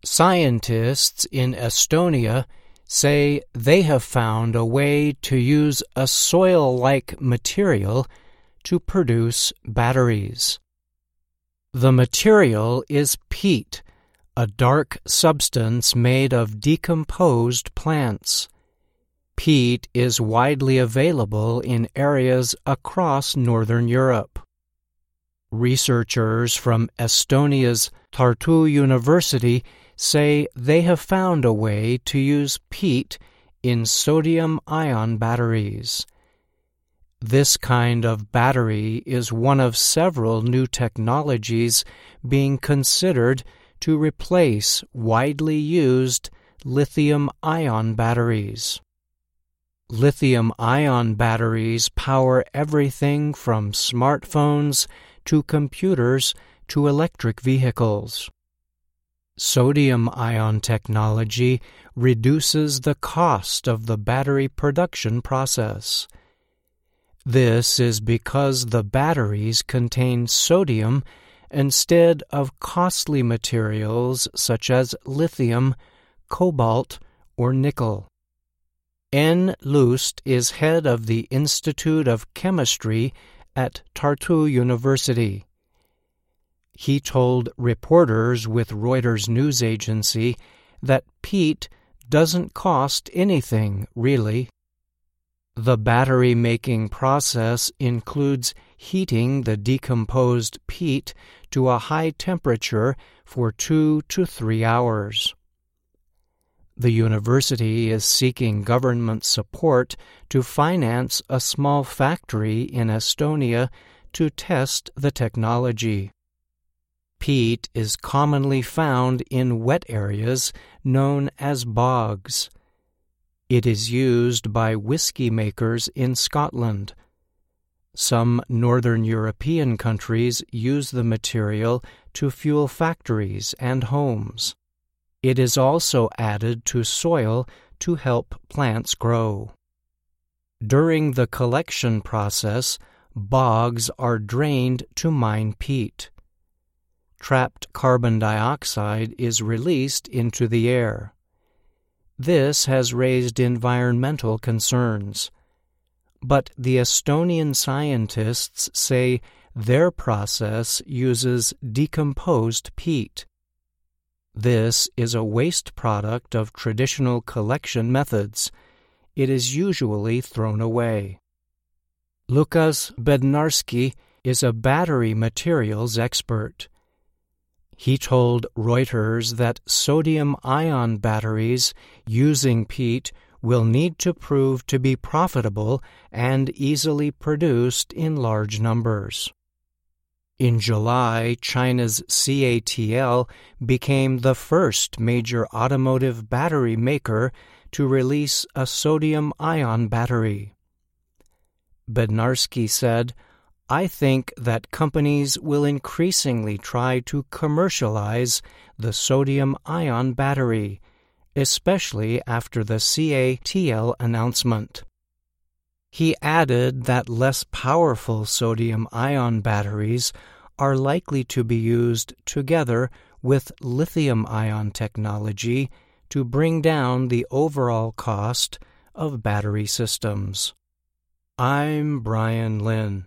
Scientists in Estonia say they have found a way to use a soil-like material to produce batteries. The material is peat, a dark substance made of decomposed plants. Peat is widely available in areas across northern Europe. Researchers from Estonia's Tartu University say they have found a way to use peat in sodium-ion batteries. This kind of battery is one of several new technologies being considered to replace widely used lithium-ion batteries. Lithium-ion batteries power everything from smartphones to computers to electric vehicles. Sodium-ion technology reduces the cost of the battery production process. This is because the batteries contain sodium instead of costly materials such as lithium, cobalt, or nickel. N. Lust is head of the Institute of Chemistry at Tartu University. He told reporters with Reuters news agency that peat doesn't cost anything, really. The battery-making process includes heating the decomposed peat to a high temperature for 2 to 3 hours. The university is seeking government support to finance a small factory in Estonia to test the technology. Peat is commonly found in wet areas known as bogs. It is used by whiskey makers in Scotland. Some northern European countries use the material to fuel factories and homes. It is also added to soil to help plants grow. During the collection process, bogs are drained to mine peat. Trapped carbon dioxide is released into the air. This has raised environmental concerns. But the Estonian scientists say their process uses decomposed peat. This is a waste product of traditional collection methods. It is usually thrown away. Lukas Bednarski is a battery materials expert. He told Reuters that sodium-ion batteries using peat will need to prove to be profitable and easily produced in large numbers. In July, China's CATL became the first major automotive battery maker to release a sodium-ion battery. Bednarski said, "I think that companies will increasingly try to commercialize the sodium-ion battery, especially after the CATL announcement." He added that less powerful sodium-ion batteries are likely to be used together with lithium-ion technology to bring down the overall cost of battery systems. I'm Brian Lynn.